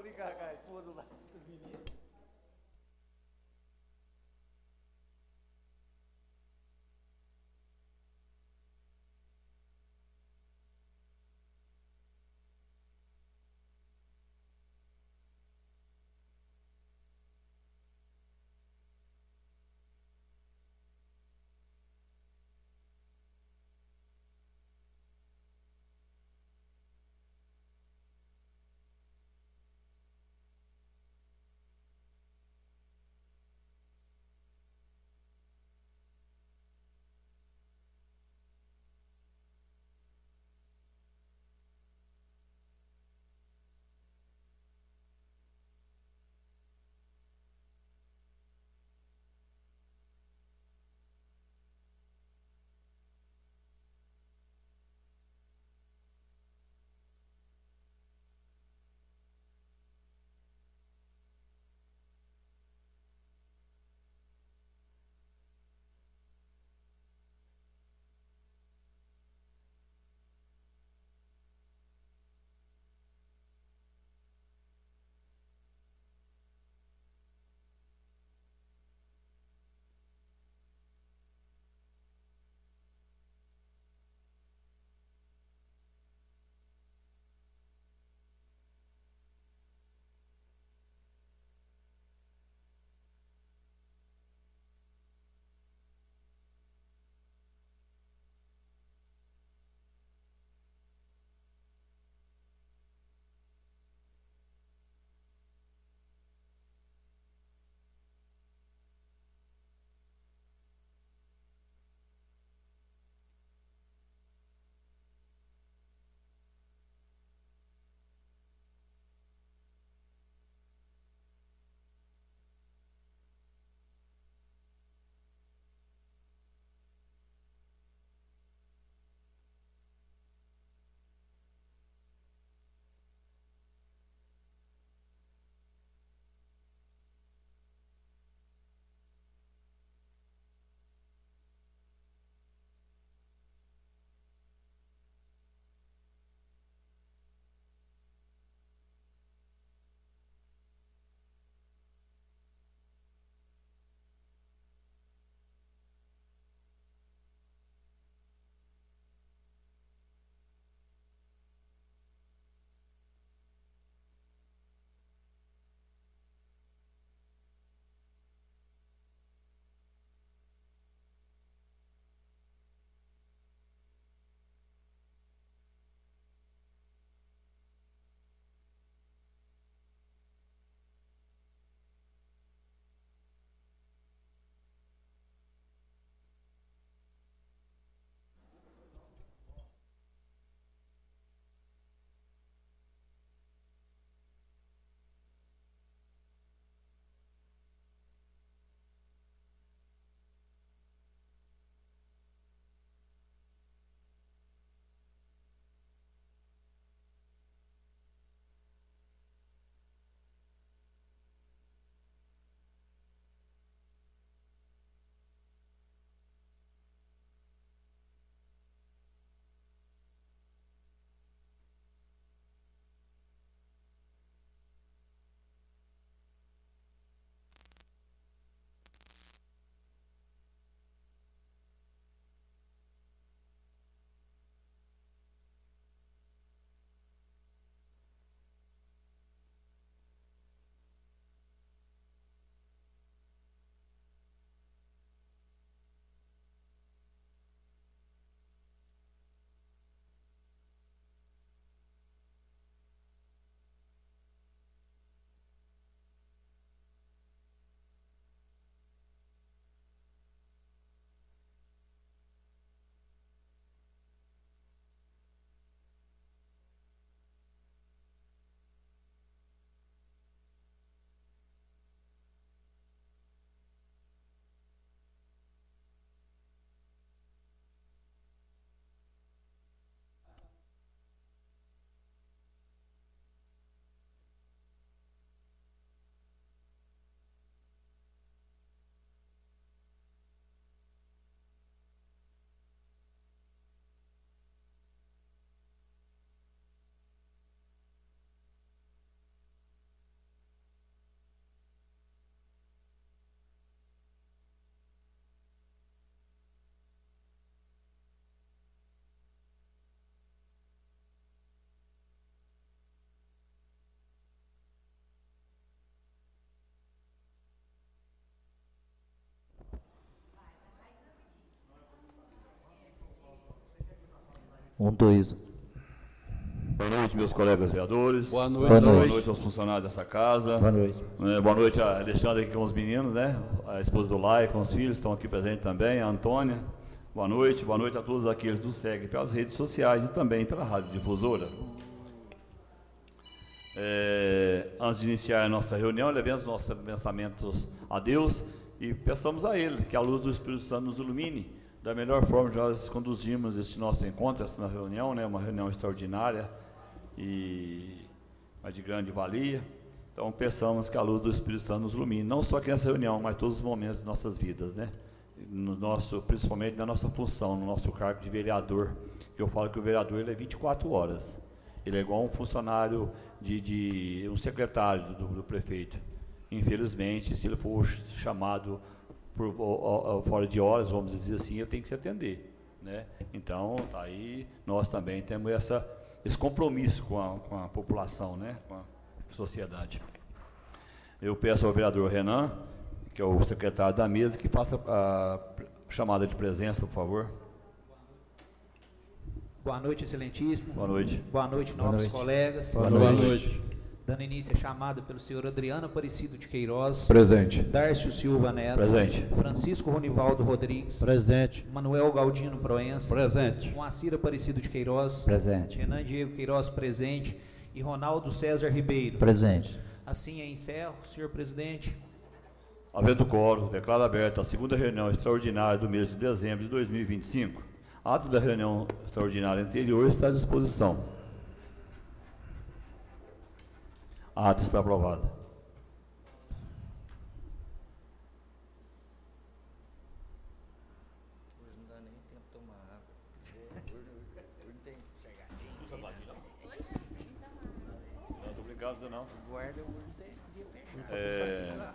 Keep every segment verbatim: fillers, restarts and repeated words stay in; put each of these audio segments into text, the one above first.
pra brincar com a esposa lá, com os meninos. Um, dois. Boa noite, meus colegas vereadores. Boa noite. Boa noite. Boa noite aos funcionários dessa casa. Boa noite. É, boa noite a Alexandre aqui com os meninos, né? A esposa do Lai com os filhos estão aqui presentes também, a Antônia. Boa noite. Boa noite a todos aqueles que nos seguem pelas redes sociais e também pela Rádio Difusora. É, antes de iniciar a nossa reunião, levemos nossos pensamentos a Deus e peçamos a Ele que a luz do Espírito Santo nos ilumine da melhor forma que nós conduzimos este nosso encontro, esta reunião, né? Uma reunião extraordinária e de grande valia. Então peçamos que a luz do Espírito Santo nos ilumine, não só aqui nessa reunião, mas todos os momentos de nossas vidas, né? No nosso, principalmente na nossa função, no nosso cargo de vereador, que eu falo que o vereador ele é vinte e quatro horas, ele é igual um funcionário de, de um secretário do, do prefeito. Infelizmente, se ele for chamado por ó, ó, fora de horas, vamos dizer assim, eu tenho que se atender, né? Então, tá aí, nós também temos essa, esse compromisso com a, com a população, né? Com a sociedade. Eu peço ao vereador Renan, que é o secretário da mesa, que faça a chamada de presença, por favor. Boa noite, excelentíssimo. Boa noite. Boa noite, Boa novos noite. colegas. Boa noite. Boa noite. Dando início à chamada pelo senhor Adriano Aparecido de Queiroz. Presente. Dárcio Silva Neto. Presente. Francisco Ronivaldo Rodrigues. Presente. Manuel Galdino Proença. Presente. Moacir Aparecido de Queiroz. Presente. Renan Diego Queiroz, presente. E Ronaldo César Ribeiro. Presente. Assim eu encerro, senhor presidente. Havendo quórum, declaro aberta a segunda reunião extraordinária do mês de dezembro de dois mil e vinte e cinco. Ato da reunião extraordinária anterior está à disposição. A ata está aprovada. Hoje não dá nem tempo de tomar água. Hoje não tem chegadinho. Não estou brincando, não. Guarda hoje tem dia fechado. É...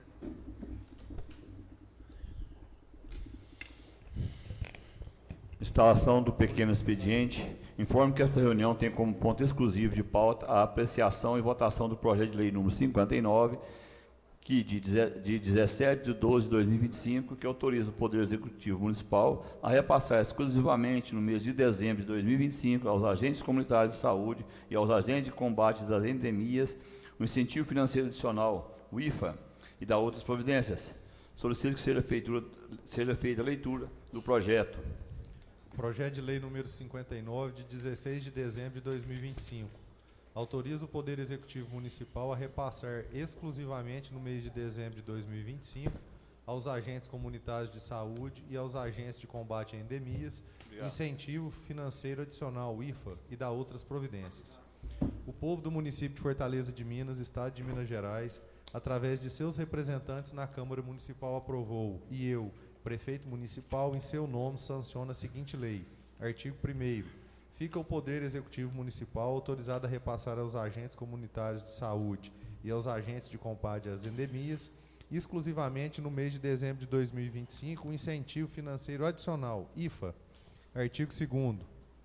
Instalação do pequeno expediente. Informo que esta reunião tem como ponto exclusivo de pauta a apreciação e votação do projeto de lei número cinquenta e nove, que de, de dezessete de doze de dois mil e vinte e cinco, que autoriza o Poder Executivo Municipal a repassar exclusivamente no mês de dezembro de dois mil e vinte e cinco aos agentes comunitários de saúde e aos agentes de combate às endemias o incentivo financeiro adicional, o I F A, e da outras providências. Solicito que seja, feitura, seja feita a leitura do projeto. Projeto de lei número cinquenta e nove, de dezesseis de dezembro de dois mil e vinte e cinco. Autoriza o Poder Executivo Municipal a repassar exclusivamente no mês de dezembro de dois mil e vinte e cinco aos agentes comunitários de saúde e aos agentes de combate a endemias, Obrigado. Incentivo financeiro adicional, I F A, e da outras providências. O povo do município de Fortaleza de Minas, Estado de Minas Gerais, através de seus representantes na Câmara Municipal, aprovou, e eu, Prefeito Municipal, em seu nome, sanciona a seguinte lei. Artigo primeiro. Fica o Poder Executivo Municipal autorizado a repassar aos agentes comunitários de saúde e aos agentes de combate às endemias, exclusivamente no mês de dezembro de dois mil e vinte e cinco, um incentivo financeiro adicional, I F A. Artigo segundo.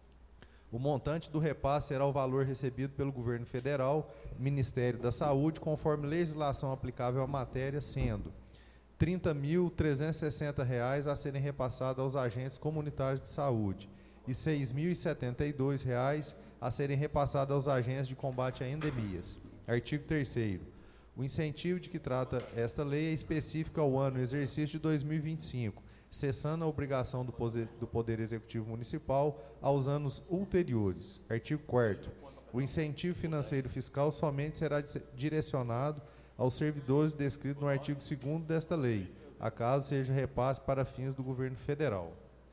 O montante do repasse será o valor recebido pelo Governo Federal, Ministério da Saúde, conforme legislação aplicável à matéria, sendo trinta mil trezentos e sessenta reais a serem repassados aos agentes comunitários de saúde e seis mil e setenta e dois reais a serem repassados aos agentes de combate a endemias. Artigo terceiro. O incentivo de que trata esta lei é específico ao ano exercício de dois mil e vinte e cinco, cessando a obrigação do Poder, do Poder Executivo Municipal aos anos ulteriores. Artigo quarto. O incentivo financeiro fiscal somente será direcionado aos servidores descritos no artigo segundo desta lei, acaso seja repasse para fins do governo federal.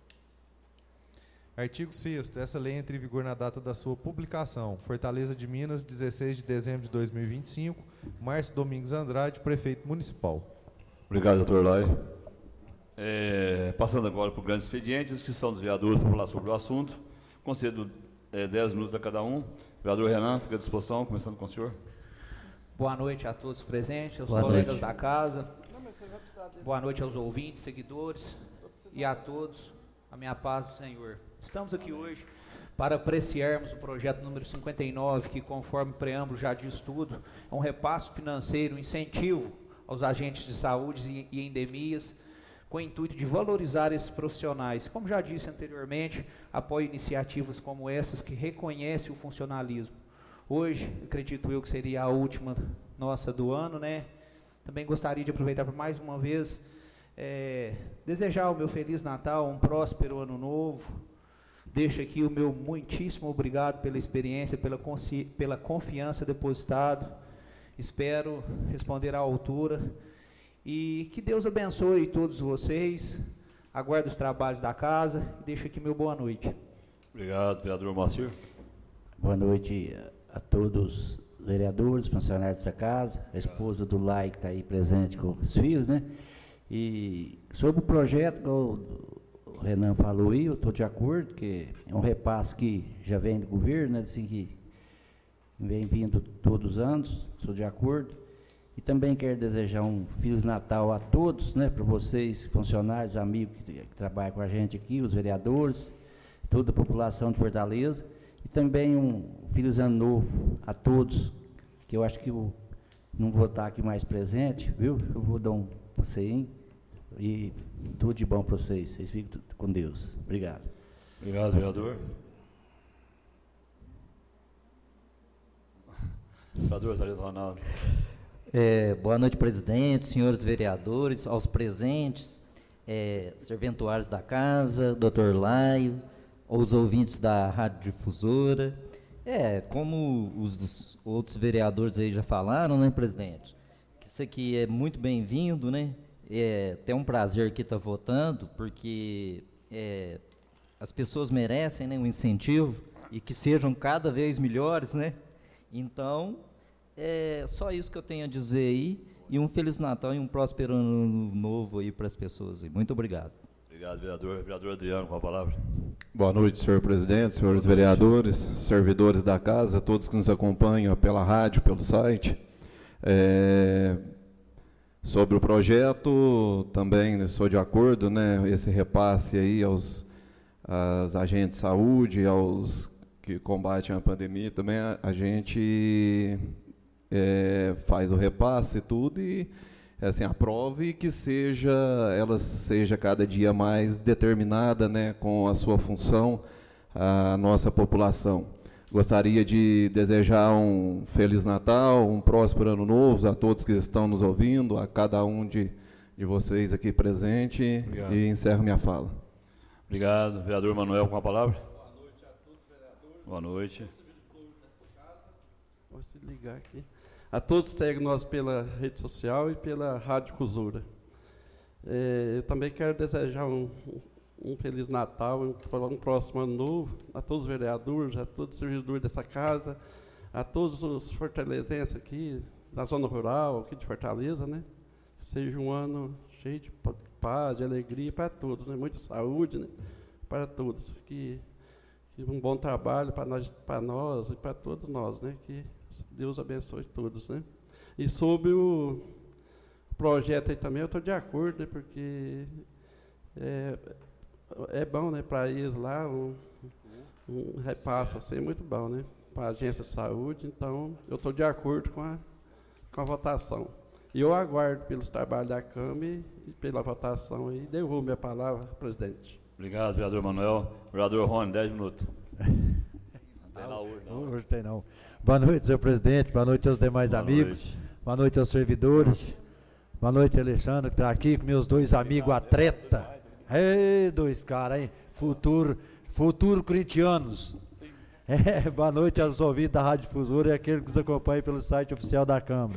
Artigo sexto. Essa lei entra em vigor na data da sua publicação. Fortaleza de Minas, dezesseis de dezembro de dois mil e vinte e cinco. Márcio Domingos Andrade, Prefeito Municipal. Obrigado, doutor Lai. É, passando agora para o grande expediente, inscrição dos vereadores para falar sobre o assunto. Concedo é, dez minutos a cada um. Vereador Renan, fica à disposição, começando com o senhor. Boa noite a todos presentes, aos Boa colegas noite. da casa. Boa noite aos ouvintes, seguidores e a todos, a minha paz do Senhor. Estamos aqui hoje para apreciarmos o projeto número cinquenta e nove, que, conforme o preâmbulo já diz tudo, é um repasse financeiro, um incentivo aos agentes de saúde e, e endemias, com o intuito de valorizar esses profissionais. Como já disse anteriormente, apoio iniciativas como essas que reconhecem o funcionalismo. Hoje, acredito eu que seria a última nossa do ano, né? Também gostaria de aproveitar por mais uma vez, é, desejar o meu Feliz Natal, um próspero Ano Novo. Deixo aqui o meu muitíssimo obrigado pela experiência, pela, pela confiança depositada. Espero responder à altura. E que Deus abençoe todos vocês. Aguardo os trabalhos da casa. E deixo aqui meu boa noite. Obrigado, vereador Moacir. Boa noite a todos os vereadores, funcionários dessa casa, a esposa do Lai que está aí presente com os filhos, né? E sobre o projeto, como o Renan falou aí, eu estou de acordo, que é um repasse que já vem do governo, né, assim, que vem vindo todos os anos, estou de acordo. E também quero desejar um Feliz Natal a todos, né, para vocês, funcionários, amigos que, que trabalham com a gente aqui, os vereadores, toda a população de Fortaleza. E também um Feliz Ano Novo a todos, que eu acho que eu não vou estar aqui mais presente, viu? Eu vou dar um passeio e tudo de bom para vocês. Vocês fiquem com Deus. Obrigado. Obrigado, vereador. Vereador Thales Ronaldo. É, boa noite, presidente, senhores vereadores, aos presentes, é, serventuários da casa, doutor Laio, aos ouvintes da Rádio Difusora. É, como os outros vereadores aí já falaram, né, presidente? Que isso aqui é muito bem-vindo, né? É até um prazer aqui estar votando, porque é, as pessoas merecem, né, um incentivo e que sejam cada vez melhores, né? Então, é só isso que eu tenho a dizer aí, e um Feliz Natal e um próspero Ano Novo aí para as pessoas aí. Muito obrigado. Obrigado, vereador. Vereador Adriano, com a palavra. Boa noite, senhor presidente, senhores vereadores, servidores da casa, todos que nos acompanham pela rádio, pelo site. É, sobre o projeto, também sou de acordo, né, esse repasse aí aos, aos agentes de saúde, aos que combatem a pandemia, também a, a gente é, faz o repasse e tudo e assim, aprove e que seja, ela seja cada dia mais determinada, né, com a sua função, a nossa população. Gostaria de desejar um Feliz Natal, um próspero Ano Novo a todos que estão nos ouvindo, a cada um de, de vocês aqui presente. Obrigado. E encerro minha fala. Obrigado. Vereador Manuel, com a palavra. Boa noite a todos os vereadores. Boa noite. Vou se ligar aqui. A todos que seguem nós pela rede social e pela Rádio Difusora. É, eu também quero desejar um, um Feliz Natal, um, um próximo Ano Novo a todos os vereadores, a todos os servidores dessa casa, a todos os fortalezenses aqui, da zona rural, aqui de Fortaleza, né? Que seja um ano cheio de paz, de alegria para todos, né? Muita saúde, né? Para todos. Que, que um bom trabalho para nós, para nós e para todos nós, né? Que Deus abençoe todos, né? E sobre o projeto aí também, eu estou de acordo, né? Porque é, é bom, né? Para eles lá, um, um repasse assim, muito bom, né? Para a agência de saúde, então eu estou de acordo com a, com a votação. E eu aguardo pelos trabalhos da Câmara e, e pela votação aí. Devolvo minha palavra, presidente. Obrigado, vereador Manuel. Vereador Rony, dez minutos. Não, hoje tem não. Boa noite, senhor presidente. Boa noite aos demais Boa amigos. Noite. Boa noite aos servidores. Boa noite, Alexandre, que está aqui com meus dois amigos atleta. Ei, dois caras, hein? Futuro, futuro corintianos. É, boa noite aos ouvintes da Rádio Difusora e aqueles que nos acompanham pelo site oficial da Câmara.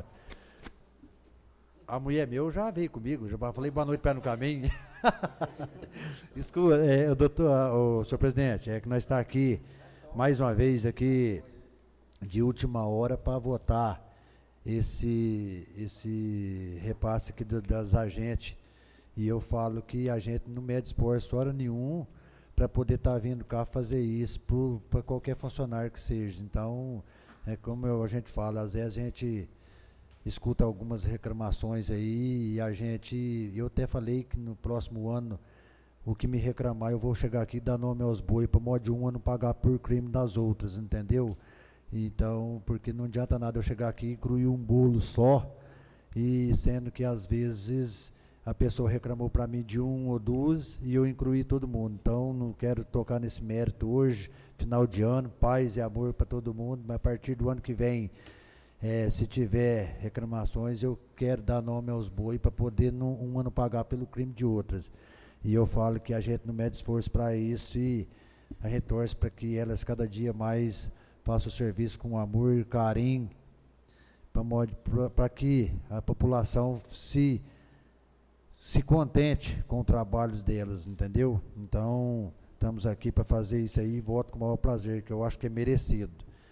A mulher meu já veio comigo, já falei boa noite para no caminho. Escuta, é, o doutor, o senhor presidente, é que nós está aqui mais uma vez aqui de última hora para votar esse esse repasse aqui do, das agentes. E eu falo que a gente não mede esforço hora nenhum para poder estar tá vindo cá fazer isso para qualquer funcionário que seja. Então, é como eu, a gente fala, às vezes a gente escuta algumas reclamações aí e a gente, eu até falei que no próximo ano, o que me reclamar, eu vou chegar aqui e dar nome aos boi para modo de um ano pagar por crime das outras, entendeu? Então, porque não adianta nada eu chegar aqui e incluir um bolo só, e sendo que às vezes a pessoa reclamou para mim de um ou duas e eu incluí todo mundo. Então, não quero tocar nesse mérito hoje, final de ano, paz e amor para todo mundo, mas a partir do ano que vem, é, se tiver reclamações, eu quero dar nome aos boi para poder num, um ano pagar pelo crime de outras. E eu falo que a gente não mede esforço para isso e a gente torce para que elas cada dia mais façam o serviço com amor e carinho, para que a população se, se contente com os trabalhos delas, entendeu? Então, estamos aqui para fazer isso aí e voto com o maior prazer, que eu acho que é merecido.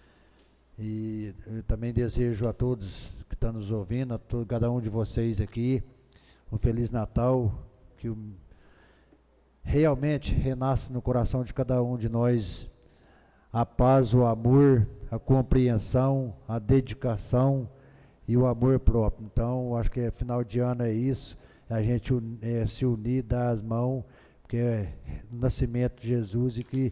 E eu também desejo a todos que estão nos ouvindo, a todo, cada um de vocês aqui, um Feliz Natal, que o, realmente renasce no coração de cada um de nós a paz, o amor, a compreensão, a dedicação e o amor próprio. Então, acho que é, final de ano é isso, a gente é, se unir, dar as mãos, porque é o nascimento de Jesus e que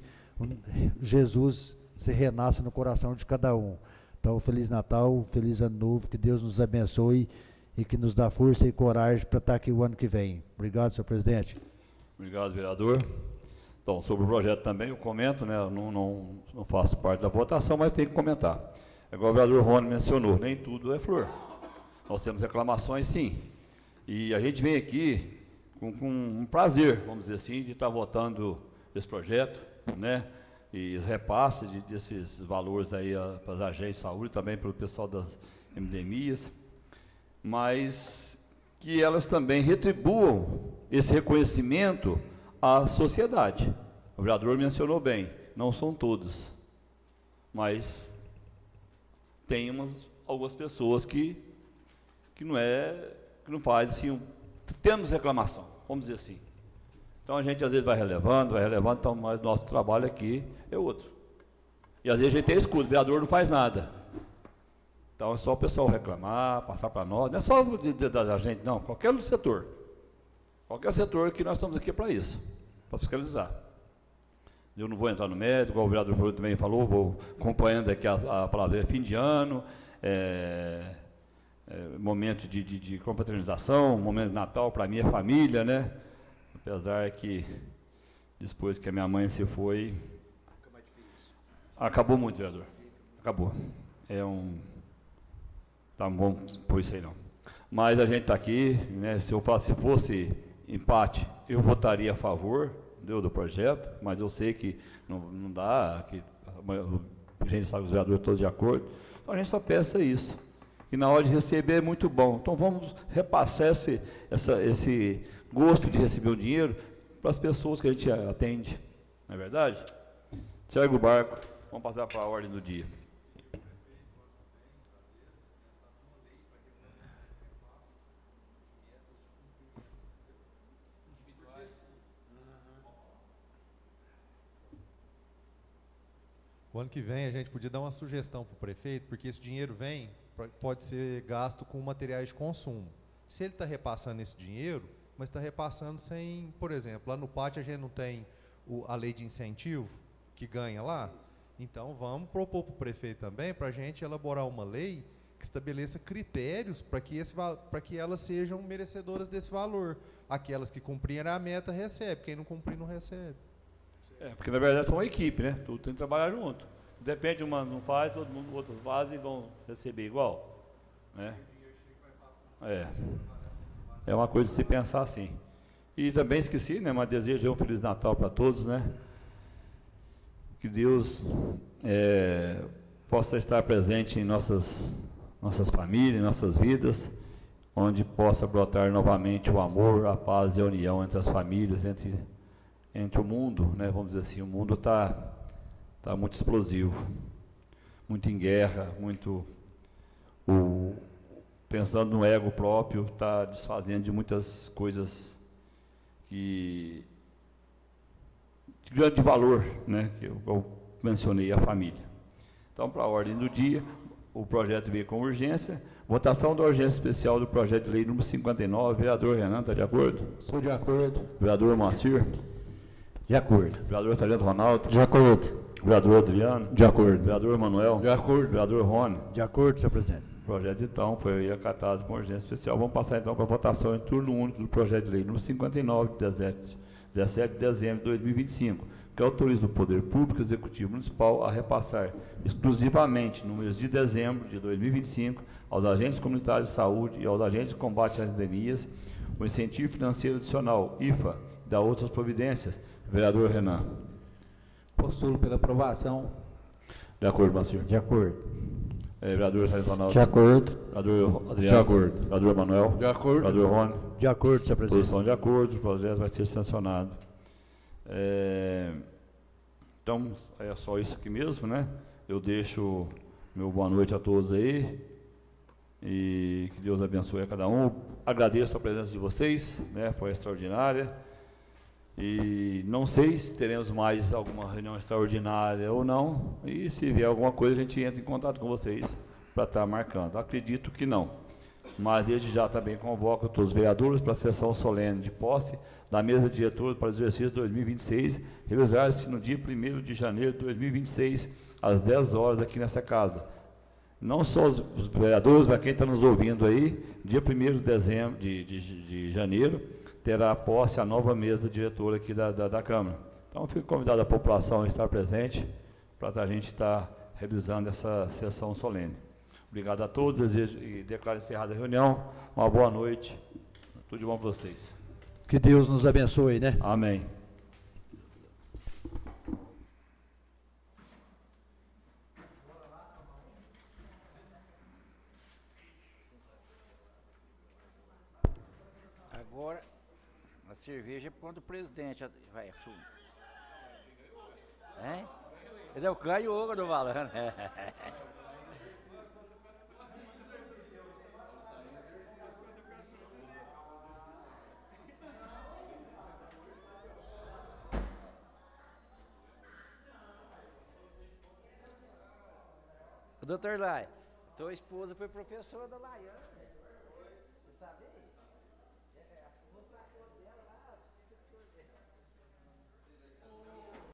Jesus se renasça no coração de cada um. Então, Feliz Natal, Feliz Ano Novo, que Deus nos abençoe e que nos dá força e coragem para estar aqui o ano que vem. Obrigado, senhor presidente. Obrigado, vereador. Então, sobre o projeto também, eu comento, né, não, não, não faço parte da votação, mas tenho que comentar. Igual o vereador Rony mencionou, nem tudo é flor. Nós temos reclamações, sim. E a gente vem aqui com, com um prazer, vamos dizer assim, de estar votando esse projeto, né, e os repasses de, desses valores aí a, para as agências de saúde, também para o pessoal das endemias, mas que elas também retribuam esse reconhecimento à sociedade. O vereador mencionou bem, não são todos, mas tem umas, algumas pessoas que, que não é, que não faz assim, um, temos reclamação, vamos dizer assim. Então a gente às vezes vai relevando, vai relevando, então, mas nosso trabalho aqui é outro. E às vezes a gente tem escudo, o vereador não faz nada. Então é só o pessoal reclamar, passar para nós, não é só de, de, das agentes, não, qualquer setor. Qualquer setor que nós estamos aqui para isso, para fiscalizar. Eu não vou entrar no mérito, igual o vereador também falou, vou acompanhando aqui a, a palavra é fim de ano, é, é, momento de, de, de confraternização, momento de Natal, para mim é família, né? Apesar que depois que a minha mãe se foi, acabou muito, vereador. Acabou. É um... Tá bom por isso aí não. Mas a gente está aqui, né? Se eu faço, se fosse empate, eu votaria a favor do, do projeto, mas eu sei que não, não dá, que a gente sabe que os vereadores todos de acordo. Então a gente só pensa isso. E na hora de receber é muito bom. Então vamos repassar esse, essa, esse gosto de receber o dinheiro para as pessoas que a gente atende. Não é verdade? Segue o barco. Vamos passar para a ordem do dia. O ano que vem a gente podia dar uma sugestão para o prefeito, porque esse dinheiro vem, pode ser gasto com materiais de consumo. Se ele está repassando esse dinheiro, mas está repassando sem, por exemplo, lá no pátio a gente não tem o, a lei de incentivo que ganha lá, então vamos propor para o prefeito também, para a gente elaborar uma lei que estabeleça critérios para que, esse, para que elas sejam merecedoras desse valor. Aquelas que cumprirem a meta recebem, quem não cumprir não recebe. É, porque na verdade é uma equipe, né? Tudo tem que trabalhar junto. Depende, uma não faz, todo mundo, outros fazem e vão receber igual. Né? É. É uma coisa de se pensar assim. E também esqueci, né? Mas desejo um Feliz Natal para todos, né? Que Deus é, possa estar presente em nossas, nossas famílias, em nossas vidas, onde possa brotar novamente o amor, a paz e a união entre as famílias, entre entre o mundo, né, vamos dizer assim, o mundo está tá muito explosivo, muito em guerra, muito o, pensando no ego próprio, está desfazendo de muitas coisas que de grande valor, né, que eu, eu mencionei, a família. Então, para a ordem do dia, o projeto veio com urgência, votação da urgência especial do projeto de lei número cinquenta e nove, vereador Renan, está de acordo? Sou de acordo. Vereador Moacir? De acordo. Vereador Sargento Ronaldo? De acordo. Vereador Adriano? De acordo. Vereador Manuel? De acordo. Vereador Rony? De acordo, senhor presidente. O projeto, então, foi acatado com urgência especial. Vamos passar, então, para a votação em turno único do projeto de lei número cinquenta e nove, de dezessete de dezembro de dois mil e vinte e cinco, que autoriza o Poder Público Executivo Municipal a repassar exclusivamente no mês de dezembro de dois mil e vinte e cinco aos agentes comunitários de saúde e aos agentes de combate às endemias o incentivo financeiro adicional, I F A, e da outras providências. Vereador Renan. Postulo pela aprovação. De acordo, Macir. De acordo. É, vereador Sargento Ronaldo. De acordo. Vereador Adriano. De acordo. Vereador Manuel. De acordo. Vereador Rony. De acordo, senhor presidente. Posição de acordo, o projeto vai ser sancionado. É, então, é só isso aqui mesmo, né? Eu deixo meu boa noite a todos aí e que Deus abençoe a cada um. Agradeço a presença de vocês, né? Foi extraordinária. E não sei se teremos mais alguma reunião extraordinária ou não. E se vier alguma coisa, a gente entra em contato com vocês para estar marcando. Acredito que não. Mas desde já também convoco todos os vereadores para a sessão solene de posse da mesa diretora para o exercício dois mil e vinte e seis, realizar-se no dia primeiro de janeiro de dois mil e vinte e seis, às dez horas, aqui nessa casa. Não só os, os vereadores, mas quem está nos ouvindo aí, dia primeiro de dezembro, de, de, de janeiro, terá posse a nova mesa diretora aqui da, da, da Câmara. Então, fico convidado a população a estar presente para a gente estar realizando essa sessão solene. Obrigado a todos, desejo e declaro encerrada a reunião. Uma boa noite. Tudo de bom para vocês. Que Deus nos abençoe, né? Amém. Agora, a cerveja é por conta do presidente. Vai, assume. Hein? Ele é o ganhou, eu tô falando. Doutor Lai, tua esposa foi professora da Laiane.